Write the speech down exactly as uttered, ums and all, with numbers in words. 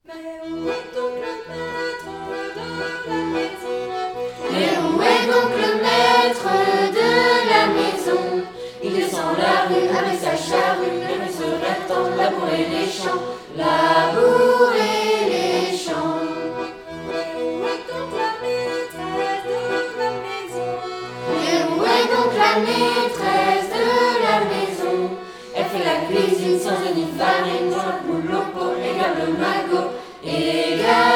Mais où est donc le maître de la maison? Mais où est donc le maître de la maison? Il descend la rue avec sa charrue, mais se reste en labourer les champs, labourer les champs. Mais où est donc la maîtresse de la maison? Mais où est donc la maîtresse de la maison? Elle fait la cuisine sans œufs ni farine, dans le poule au pot, égale le magot, égale